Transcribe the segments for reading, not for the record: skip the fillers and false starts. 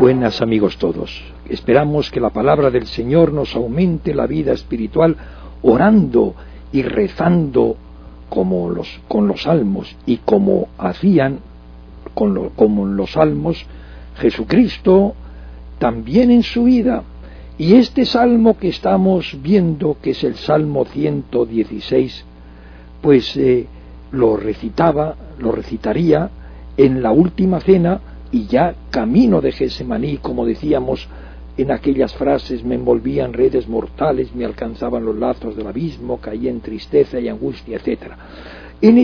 Buenas amigos todos. Esperamos que la palabra del Señor nos aumente la vida espiritual orando y rezando con los salmos, y como hacían como en los salmos Jesucristo también en su vida. Y este salmo que estamos viendo, que es el Salmo 116, pues lo recitaría en la última cena, y ya camino de Getsemaní, como decíamos en aquellas frases: me envolvían redes mortales, me alcanzaban los lazos del abismo, caía en tristeza y angustia, etc. En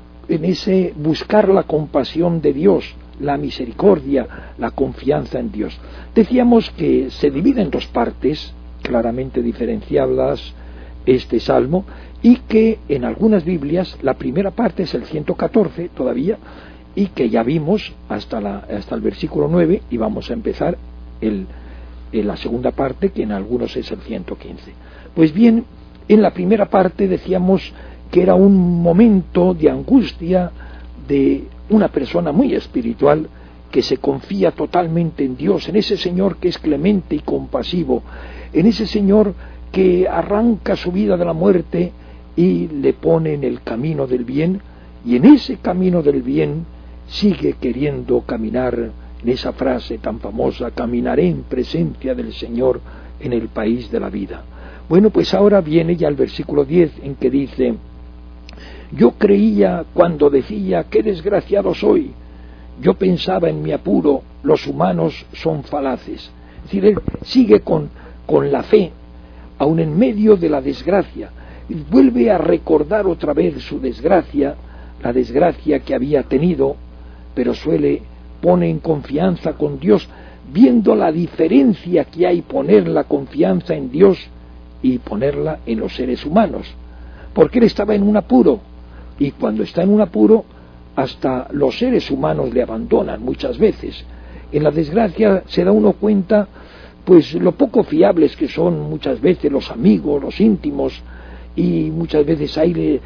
ese buscar la compasión de Dios, la misericordia, la confianza en Dios. Decíamos que se divide en dos partes claramente diferenciadas este salmo, y que en algunas Biblias la primera parte es el 114 todavía, y que ya vimos hasta el versículo 9, y vamos a empezar en la segunda parte, que en algunos es el 115. Pues bien, en la primera parte decíamos que era un momento de angustia de una persona muy espiritual que se confía totalmente en Dios, en ese Señor que es clemente y compasivo, en ese Señor que arranca su vida de la muerte y le pone en el camino del bien, y en ese camino del bien sigue queriendo caminar, en esa frase tan famosa: caminaré en presencia del Señor en el país de la vida. Bueno, pues ahora viene ya el versículo 10, en que dice: yo creía cuando decía, qué desgraciado soy. Yo pensaba en mi apuro, los humanos son falaces. Es decir, él sigue con la fe, aun en medio de la desgracia, y vuelve a recordar otra vez su desgracia, la desgracia que había tenido, pero pone en confianza con Dios, viendo la diferencia que hay poner la confianza en Dios y ponerla en los seres humanos, porque él estaba en un apuro, y cuando está en un apuro hasta los seres humanos le abandonan muchas veces. En la desgracia se da uno cuenta pues lo poco fiables que son muchas veces los amigos, los íntimos, y muchas veces ahí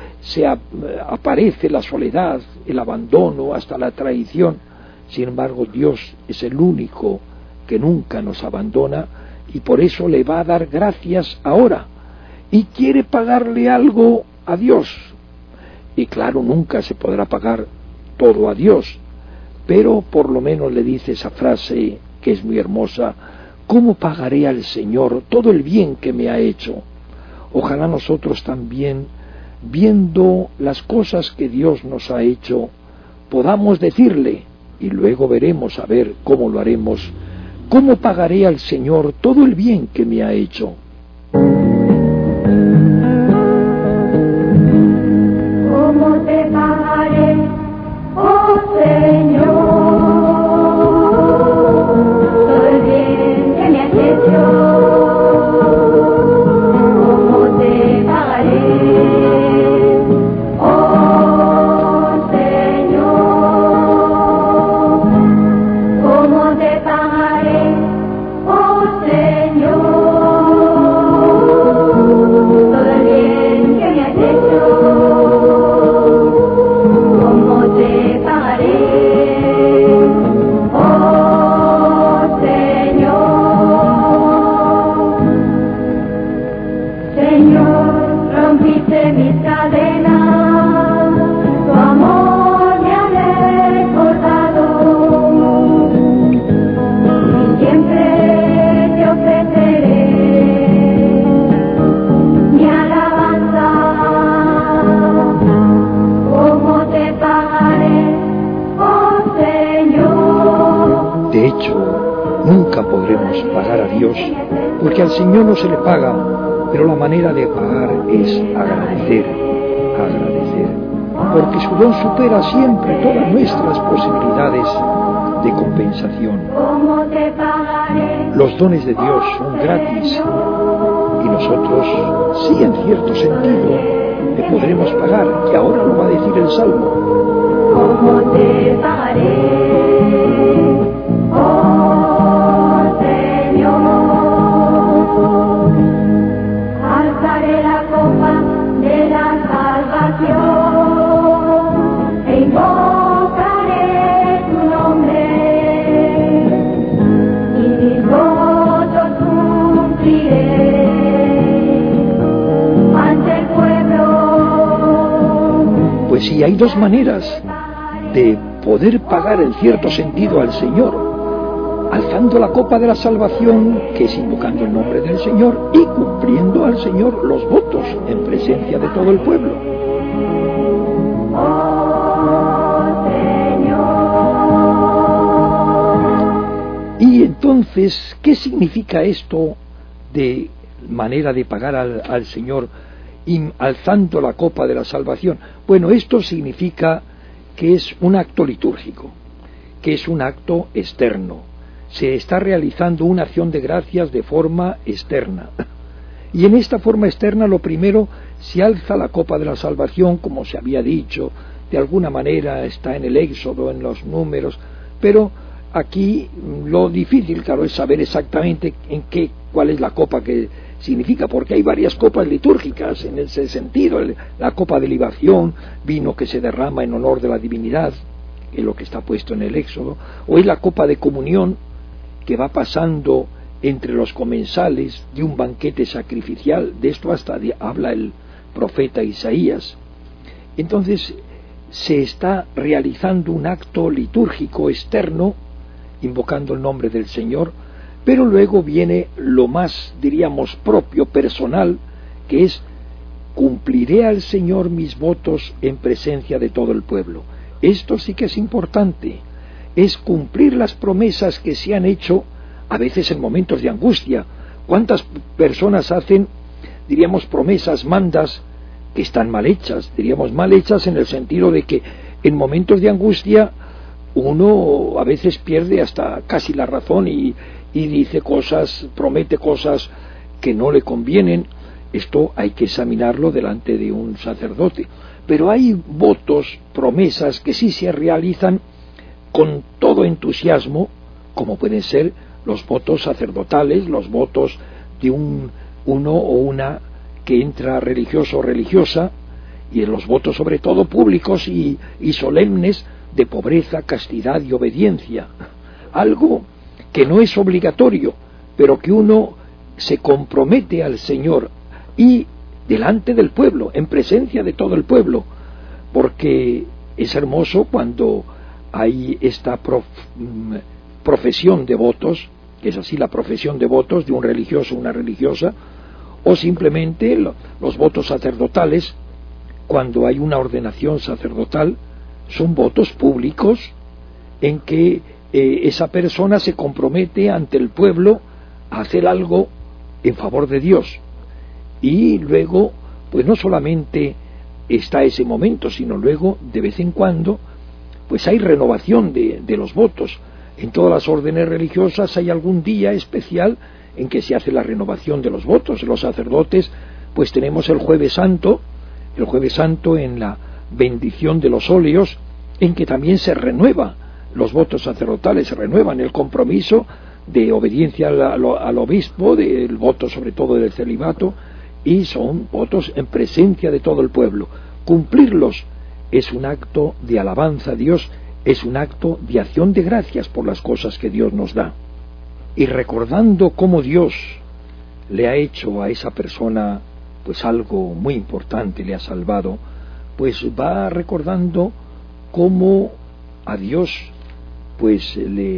aparece la soledad, el abandono, hasta la traición. Sin embargo, Dios es el único que nunca nos abandona, y por eso le va a dar gracias ahora, y quiere pagarle algo a Dios. Y claro, nunca se podrá pagar todo a Dios, pero por lo menos le dice esa frase que es muy hermosa: ¿cómo pagaré al Señor todo el bien que me ha hecho? Ojalá nosotros también, viendo las cosas que Dios nos ha hecho, podamos decirle, y luego veremos a ver cómo lo haremos: ¿cómo pagaré al Señor todo el bien que me ha hecho? ¿Cómo te pagaré, oh Señor, todo el bien que me has hecho? De hecho, nunca podremos pagar a Dios, porque al Señor no se le paga, pero la manera de pagar es agradecer, porque su don supera siempre todas nuestras posibilidades de compensación. Los dones de Dios son gratis, y nosotros, sí, en cierto sentido, le podremos pagar, que ahora lo va a decir el Salmo. ¿Cómo te pagaré, oh Señor? Alzaré la copa de la salvación e invocaré tu nombre. Pues sí, hay dos maneras de poder pagar en cierto sentido al Señor: alzando la copa de la salvación, que es invocando el nombre del Señor, y cumpliendo al Señor los votos en presencia de todo el pueblo. Y entonces, ¿qué significa esto de manera de pagar al Señor alzando la copa de la salvación? Bueno, esto significa que es un acto litúrgico, que es un acto externo. Se está realizando una acción de gracias de forma externa. Y en esta forma externa, lo primero, se alza la copa de la salvación, como se había dicho, de alguna manera está en el Éxodo, en los números, pero aquí lo difícil, claro, es saber exactamente cuál es la copa que significa, porque hay varias copas litúrgicas en ese sentido. La copa de libación, vino que se derrama en honor de la divinidad, que es lo que está puesto en el Éxodo, o es la copa de comunión, que va pasando entre los comensales de un banquete sacrificial. De esto hasta habla el profeta Isaías. Entonces se está realizando un acto litúrgico externo, invocando el nombre del Señor, pero luego viene lo más, diríamos, propio, personal, que es: cumpliré al Señor mis votos en presencia de todo el pueblo. Esto sí que es importante, es cumplir las promesas que se han hecho, a veces en momentos de angustia. ¿Cuántas personas hacen, diríamos, promesas, mandas, que están mal hechas? Diríamos mal hechas en el sentido de que en momentos de angustia uno a veces pierde hasta casi la razón y dice cosas, promete cosas que no le convienen. Esto hay que examinarlo delante de un sacerdote. Pero hay votos, promesas que sí se realizan con todo entusiasmo, como pueden ser los votos sacerdotales, los votos de uno o una que entra religioso o religiosa, y en los votos sobre todo públicos y solemnes de pobreza, castidad y obediencia. Algo que no es obligatorio, pero que uno se compromete al Señor y delante del pueblo, en presencia de todo el pueblo, porque es hermoso cuando hay esta profesión de votos, que es así la profesión de votos de un religioso o una religiosa, o simplemente los votos sacerdotales, cuando hay una ordenación sacerdotal, son votos públicos en que esa persona se compromete ante el pueblo a hacer algo en favor de Dios. Y luego, pues no solamente está ese momento, sino luego, de vez en cuando, pues hay renovación de los votos. En todas las órdenes religiosas hay algún día especial en que se hace la renovación de los votos. Los sacerdotes, pues tenemos el Jueves Santo en la bendición de los óleos, en que también se renueva los votos sacerdotales, se renuevan el compromiso de obediencia al obispo, del voto sobre todo del celibato, y son votos en presencia de todo el pueblo. Cumplirlos es un acto de alabanza a Dios, es un acto de acción de gracias por las cosas que Dios nos da. Y recordando cómo Dios le ha hecho a esa persona pues algo muy importante, le ha salvado, pues va recordando cómo a Dios pues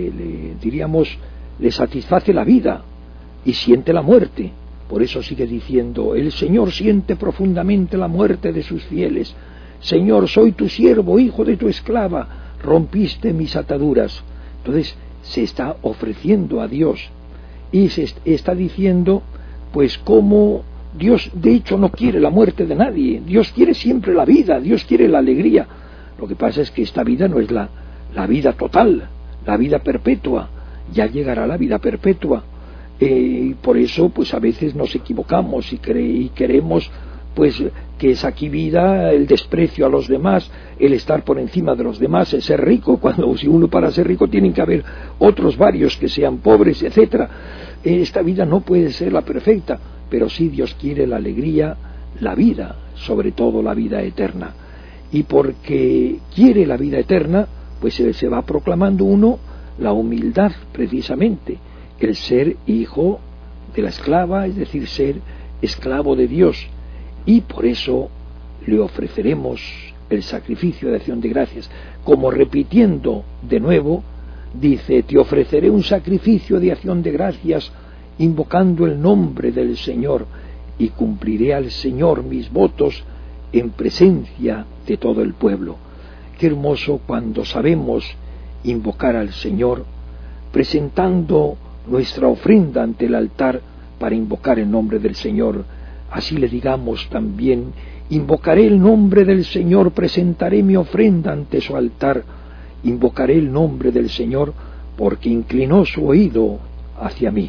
le satisface la vida y siente la muerte. Por eso sigue diciendo: el Señor siente profundamente la muerte de sus fieles. Señor, soy tu siervo, hijo de tu esclava, rompiste mis ataduras. Entonces se está ofreciendo a Dios y se está diciendo pues cómo Dios de hecho no quiere la muerte de nadie. Dios quiere siempre la vida, Dios quiere la alegría. Lo que pasa es que esta vida no es la vida total, la vida perpetua. Ya llegará la vida perpetua. Por eso pues a veces nos equivocamos y queremos pues que es aquí vida, el desprecio a los demás, el estar por encima de los demás, el ser rico, cuando si uno para ser rico tienen que haber otros varios que sean pobres, etcétera. Esta vida no puede ser la perfecta, pero sí Dios quiere la alegría, la vida, sobre todo la vida eterna. Y porque quiere la vida eterna, pues se va proclamando uno la humildad precisamente, el ser hijo de la esclava, es decir, ser esclavo de Dios. Y por eso le ofreceremos el sacrificio de acción de gracias, como repitiendo de nuevo, dice: te ofreceré un sacrificio de acción de gracias invocando el nombre del Señor, y cumpliré al Señor mis votos en presencia de todo el pueblo. Qué hermoso cuando sabemos invocar al Señor, presentando nuestra ofrenda ante el altar para invocar el nombre del Señor. Así le digamos también: invocaré el nombre del Señor, presentaré mi ofrenda ante su altar, invocaré el nombre del Señor, porque inclinó su oído hacia mí.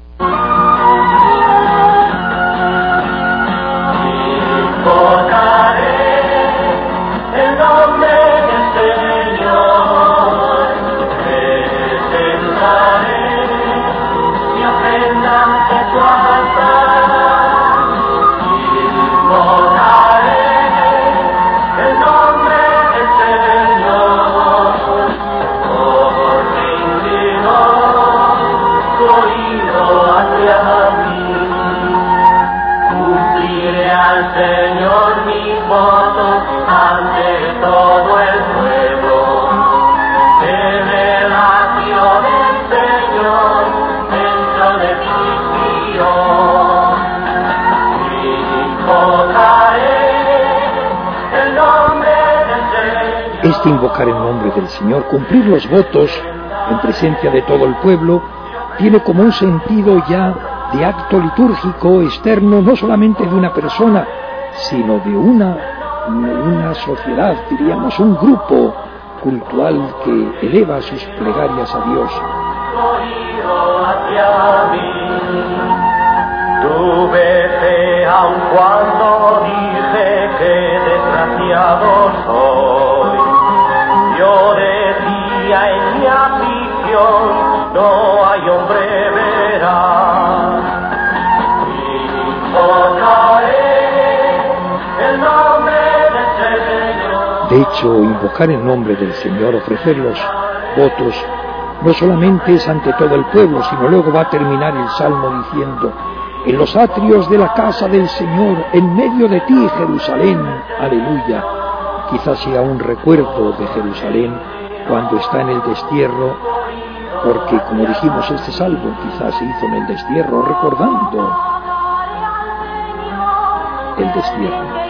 Invocar el nombre del Señor, cumplir los votos en presencia de todo el pueblo, tiene como un sentido ya de acto litúrgico externo, no solamente de una persona, sino de una sociedad, diríamos, un grupo cultural que eleva sus plegarias a Dios. Tuve fe aun cuando dije que desgraciado soy. Yo decía en mi aflicción, no hay hombre veraz. Invocaré el nombre del Señor. De hecho, invocar el nombre del Señor, ofrecer los votos, no solamente es ante todo el pueblo, sino luego va a terminar el Salmo diciendo: en los atrios de la casa del Señor, en medio de ti, Jerusalén, aleluya. Quizás sea un recuerdo de Jerusalén cuando está en el destierro, porque, como dijimos, este salmo quizás se hizo en el destierro, recordando el destierro.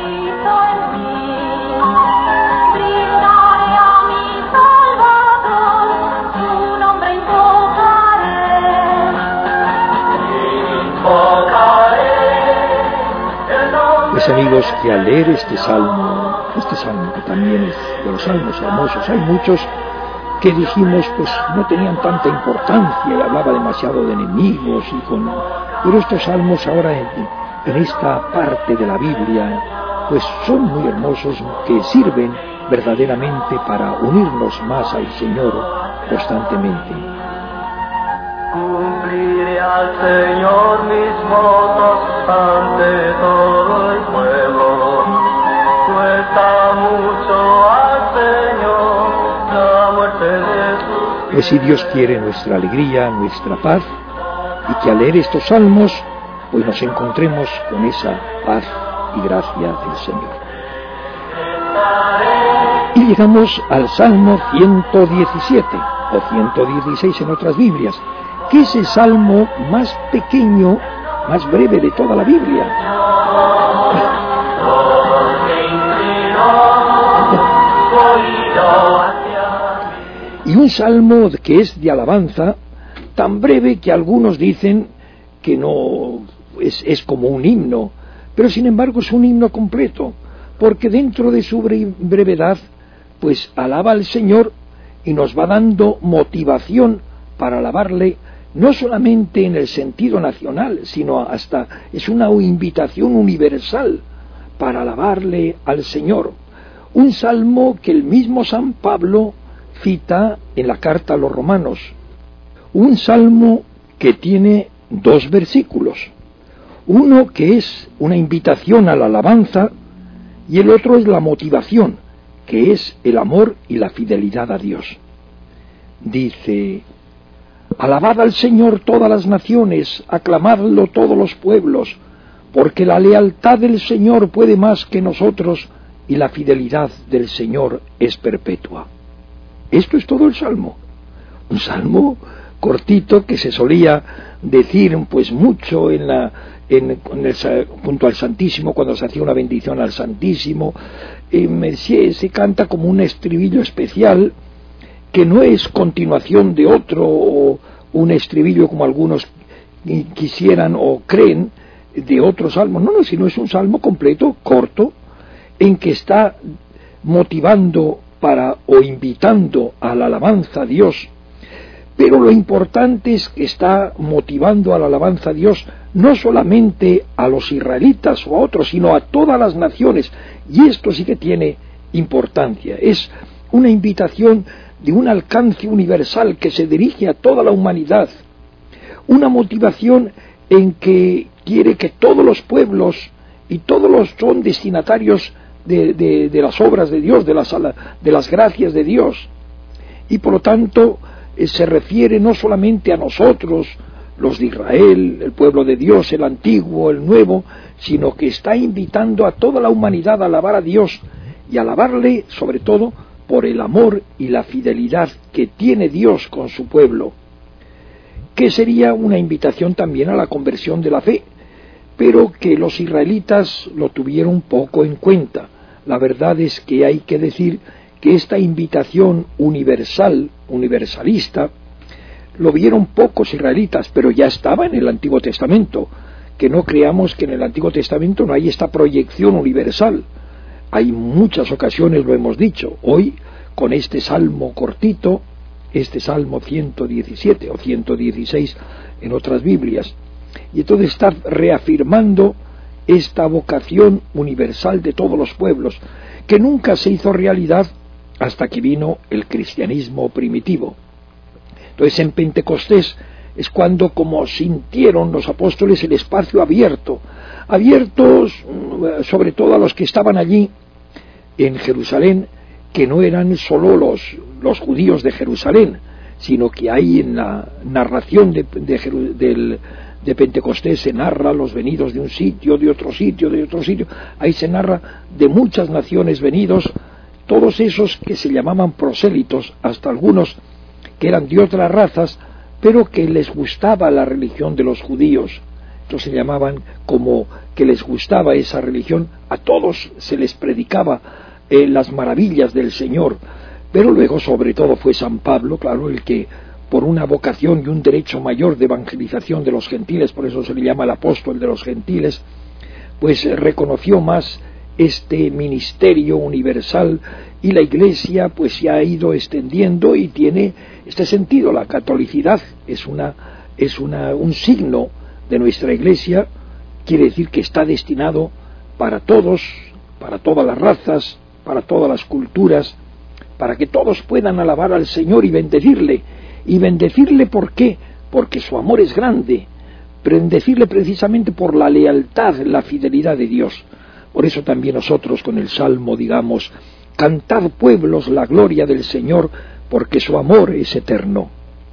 Pues amigos, que al leer este salmo que también es de los salmos hermosos, hay muchos que dijimos pues no tenían tanta importancia y hablaba demasiado de enemigos pero estos salmos ahora en esta parte de la Biblia pues son muy hermosos, que sirven verdaderamente para unirnos más al Señor constantemente. Cumpliré al Señor mis votos ante todo el pueblo. Cuesta mucho al Señor la muerte de sus. Pues si Dios quiere, nuestra alegría, nuestra paz, y que al leer estos salmos pues nos encontremos con esa paz y gracia del Señor. Y llegamos al Salmo 117 o 116 en otras Biblias, que es el salmo más pequeño, más breve de toda la Biblia. Y un salmo que es de alabanza, tan breve que algunos dicen que no es como un himno, pero sin embargo es un himno completo, porque dentro de su brevedad, pues alaba al Señor y nos va dando motivación para alabarle, no solamente en el sentido nacional, sino hasta es una invitación universal para alabarle al Señor. Un salmo que el mismo San Pablo cita en la carta a los Romanos. Un salmo que tiene 2 versículos. Uno que es una invitación a la alabanza y el otro es la motivación, que es el amor y la fidelidad a Dios. Dice: alabad al Señor todas las naciones, aclamadlo todos los pueblos, porque la lealtad del Señor puede más que nosotros y la fidelidad del Señor es perpetua. Esto es todo el Salmo. Un salmo cortito que se solía decir pues mucho junto al Santísimo, cuando se hacía una bendición al Santísimo. Se canta como un estribillo especial que no es continuación de otro, o un estribillo como algunos quisieran o creen de otro salmo. No, sino es un salmo completo, corto, en que está motivando o invitando a la alabanza a Dios. Pero lo importante es que está motivando a la alabanza a Dios no solamente a los israelitas o a otros, sino a todas las naciones. Y esto sí que tiene importancia. Es una invitación de un alcance universal que se dirige a toda la humanidad. Una motivación en que quiere que todos los pueblos y todos los son destinatarios de las obras de Dios, de las gracias de Dios. Y por lo tanto se refiere no solamente a nosotros, los de Israel, el pueblo de Dios, el antiguo, el nuevo, sino que está invitando a toda la humanidad a alabar a Dios y a alabarle sobre todo por el amor y la fidelidad que tiene Dios con su pueblo, que sería una invitación también a la conversión de la fe, pero que los israelitas lo tuvieron poco en cuenta. La verdad es que hay que decir que esta invitación universalista, lo vieron pocos israelitas, pero ya estaba en el Antiguo Testamento. Que no creamos que en el Antiguo Testamento no hay esta proyección universal. Hay muchas ocasiones, lo hemos dicho. Hoy, con este salmo cortito, este salmo 117 o 116 en otras Biblias, y entonces está reafirmando esta vocación universal de todos los pueblos, que nunca se hizo realidad hasta que vino el cristianismo primitivo. Entonces en Pentecostés es cuando como sintieron los apóstoles el espacio abiertos sobre todo a los que estaban allí en Jerusalén, que no eran solo los judíos de Jerusalén, sino que hay en la narración de Pentecostés se narra los venidos de un sitio, de otro sitio, ahí se narra de muchas naciones venidos, todos esos que se llamaban prosélitos, hasta algunos que eran de otras razas, pero que les gustaba la religión de los judíos. Entonces se llamaban como que les gustaba esa religión, a todos se les predicaba las maravillas del Señor, pero luego sobre todo fue San Pablo, claro, el que por una vocación y un derecho mayor de evangelización de los gentiles, por eso se le llama el apóstol de los gentiles, pues reconoció más este ministerio universal, y la Iglesia pues se ha ido extendiendo y tiene este sentido. La catolicidad es un signo de nuestra Iglesia, quiere decir que está destinado para todos, para todas las razas, para todas las culturas, para que todos puedan alabar al Señor y bendecirle. ¿Y bendecirle por qué? Porque su amor es grande. Bendecirle precisamente por la lealtad, la fidelidad de Dios. Por eso también nosotros con el Salmo digamos: cantad pueblos la gloria del Señor, porque su amor es eterno.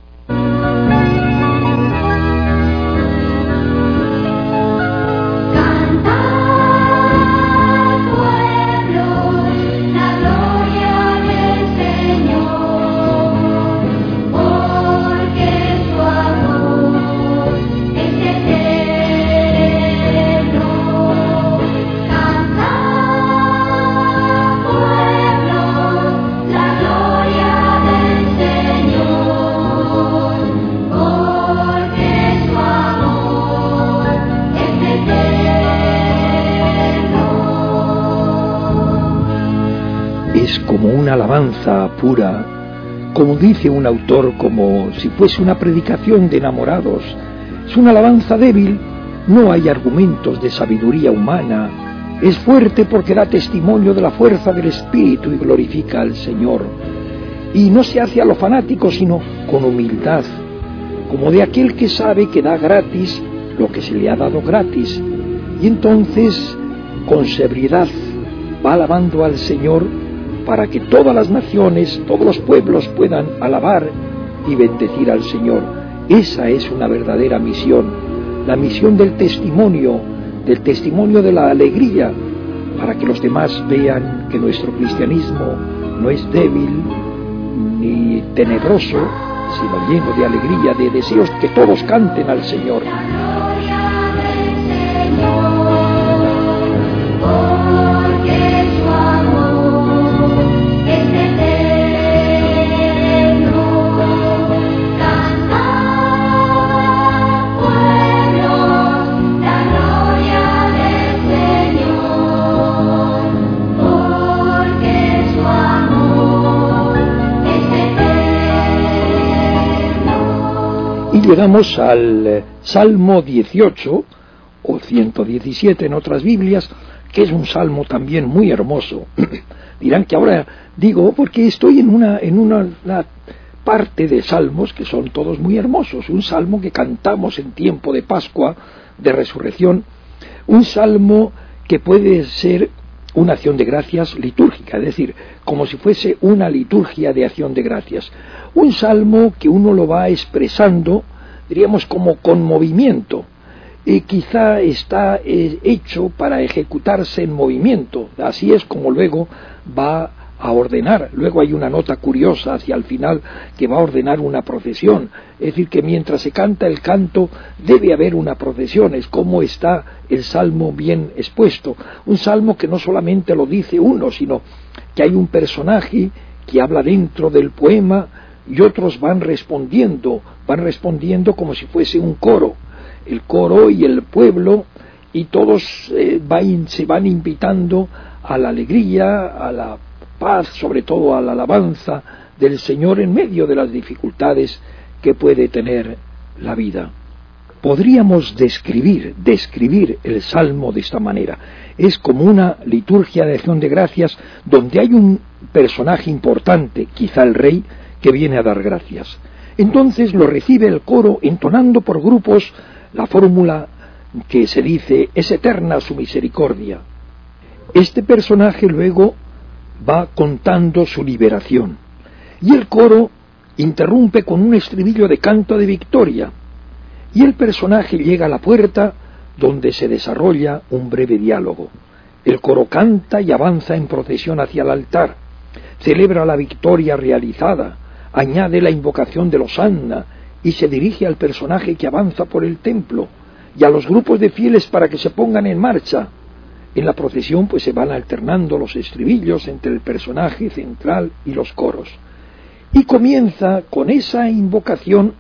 Como una alabanza pura, como dice un autor, como si fuese una predicación de enamorados. Es una alabanza débil, no hay argumentos de sabiduría humana, es fuerte porque da testimonio de la fuerza del Espíritu y glorifica al Señor. Y no se hace a lo fanático, sino con humildad, como de aquel que sabe que da gratis lo que se le ha dado gratis, y entonces con severidad va alabando al Señor, para que todas las naciones, todos los pueblos puedan alabar y bendecir al Señor. Esa es una verdadera misión, la misión del testimonio de la alegría para que los demás vean que nuestro cristianismo no es débil ni tenebroso, sino lleno de alegría, de deseos, que todos canten al Señor. Llegamos al Salmo 18 o 117 en otras Biblias, que es un salmo también muy hermoso. Dirán que ahora digo porque estoy en una parte de salmos que son todos muy hermosos. Un salmo que cantamos en tiempo de Pascua, de Resurrección, un salmo que puede ser una acción de gracias litúrgica, es decir, como si fuese una liturgia de acción de gracias. Un salmo que uno lo va expresando, diríamos, como con movimiento, y quizá está hecho para ejecutarse en movimiento. Así es como luego va a ordenar. Luego hay una nota curiosa hacia el final que va a ordenar una procesión, es decir, que mientras se canta el canto debe haber una procesión. Es como está el salmo bien expuesto, un salmo que no solamente lo dice uno, sino que hay un personaje que habla dentro del poema y otros van respondiendo como si fuese un coro, el coro y el pueblo, y todos se van invitando a la alegría, a la paz, sobre todo a la alabanza del Señor en medio de las dificultades que puede tener la vida. Podríamos describir el Salmo de esta manera. Es como una liturgia de acción de gracias donde hay un personaje importante, quizá el rey, que viene a dar gracias. Entonces lo recibe el coro entonando por grupos la fórmula que se dice: es eterna su misericordia. Este personaje luego va contando su liberación y el coro interrumpe con un estribillo de canto de victoria, y el personaje llega a la puerta donde se desarrolla un breve diálogo. El coro canta y avanza en procesión hacia el altar, celebra la victoria realizada, añade la invocación del Hosanna y se dirige al personaje que avanza por el templo y a los grupos de fieles para que se pongan en marcha. En la procesión pues se van alternando los estribillos entre el personaje central y los coros. Y comienza con esa invocación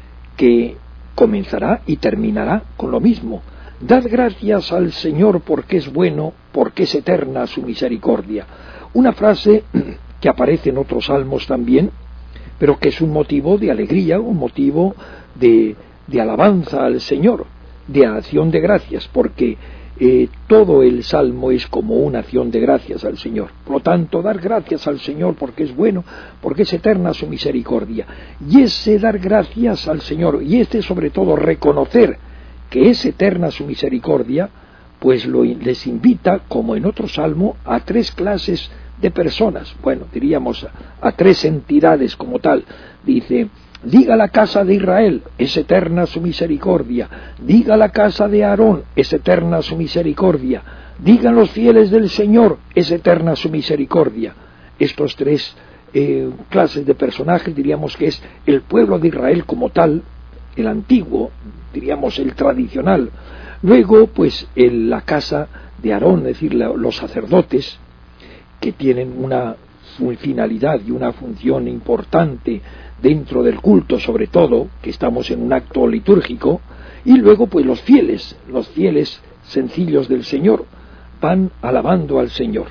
que comenzará y terminará con lo mismo: dad gracias al Señor porque es bueno, porque es eterna su misericordia. Una frase que aparece en otros salmos también, pero que es un motivo de alegría, un motivo de alabanza al Señor, de acción de gracias, porque todo el salmo es como una acción de gracias al Señor. Por lo tanto, dar gracias al Señor porque es bueno, porque es eterna su misericordia. Y ese dar gracias al Señor, y sobre todo reconocer que es eterna su misericordia, pues les invita, como en otro salmo, a tres clases de personas, bueno, diríamos a tres entidades como tal. Dice: diga la casa de Israel, es eterna su misericordia; diga la casa de Aarón, es eterna su misericordia; digan los fieles del Señor, es eterna su misericordia. Estos tres clases de personajes diríamos que es el pueblo de Israel como tal, el antiguo, diríamos el tradicional. Luego pues la casa de Aarón, es decir, los sacerdotes, que tienen una finalidad y una función importante dentro del culto, sobre todo, que estamos en un acto litúrgico. Y luego pues los fieles sencillos del Señor, van alabando al Señor.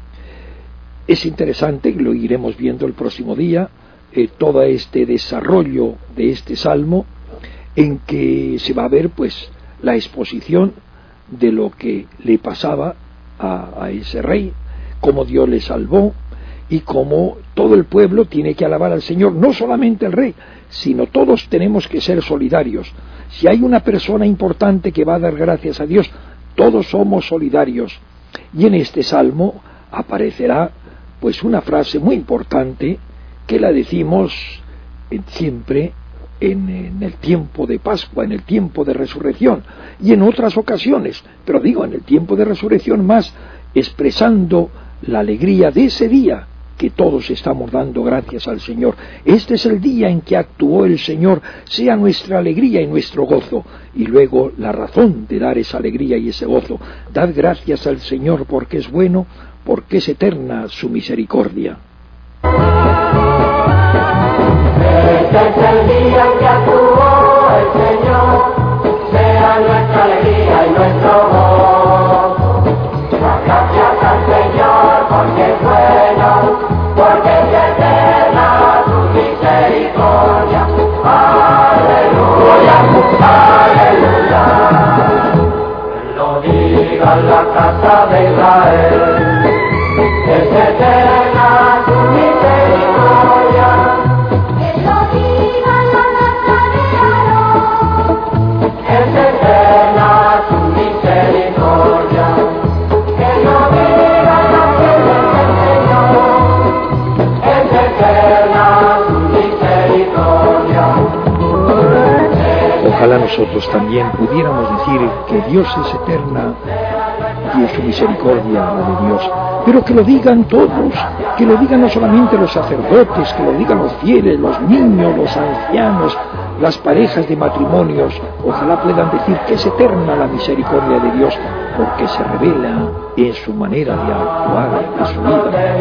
Es interesante, y lo iremos viendo el próximo día, todo este desarrollo de este salmo, en que se va a ver pues la exposición de lo que le pasaba a ese rey, cómo Dios le salvó y cómo todo el pueblo tiene que alabar al Señor, no solamente el rey, sino todos tenemos que ser solidarios. Si hay una persona importante que va a dar gracias a Dios, todos somos solidarios. Y en este salmo aparecerá pues una frase muy importante que la decimos siempre en el tiempo de Pascua, en el tiempo de resurrección y en otras ocasiones, pero digo en el tiempo de resurrección más, expresando la alegría de ese día que todos estamos dando gracias al Señor. Este es el día en que actuó el Señor, sea nuestra alegría y nuestro gozo. Y luego la razón de dar esa alegría y ese gozo. Dad gracias al Señor porque es bueno, porque es eterna su misericordia. Este es el día en que actuó el Señor, sea nuestra alegría y nuestro gozo. Gracias al Señor porque es bueno, porque es eterna su misericordia. Aleluya, aleluya. Lo diga la casa de Israel, es eterna su misericordia. Que lo diga la casa de Aarón, es eterna su misericordia. Que lo diga la gente del Señor, es eterna su misericordia. Ojalá nosotros también pudiéramos decir que Dios es eterna y es su misericordia la de Dios, pero que lo digan todos, que lo digan no solamente los sacerdotes, que lo digan los fieles, los niños, los ancianos, las parejas de matrimonios. Ojalá puedan decir que es eterna la misericordia de Dios, porque se revela en su manera de actuar, en su vida.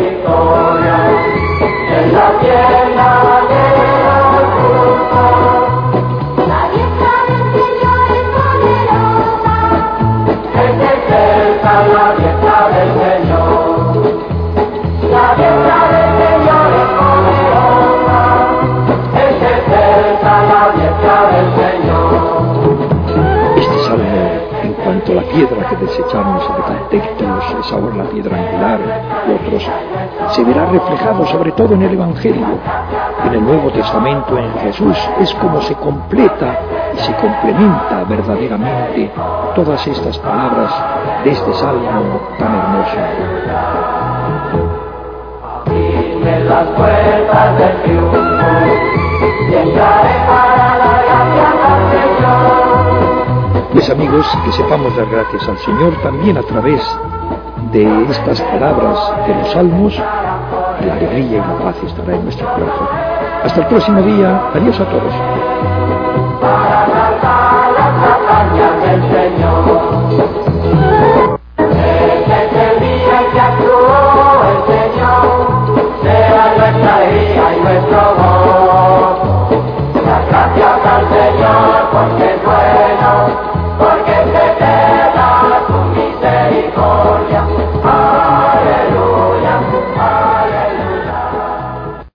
La diestra del Señor, la diestra del Señor es poderosa, es eterna la diestra del Señor. Este salmo, en cuanto a la piedra que desecharon los arquitectos, es ahora la piedra angular y otros, se verá reflejado sobre todo en el Evangelio. En el Nuevo Testamento, en Jesús, es como se completa y se complementa verdaderamente todas estas palabras de este salmo tan hermoso. Abrirme las puertas del triunfo y entraré para dar gracias al Señor. Pues amigos, que sepamos dar gracias al Señor también a través de estas palabras de los salmos. La alegría y la paz estará en nuestro corazón. Hasta el próximo día. Adiós a todos.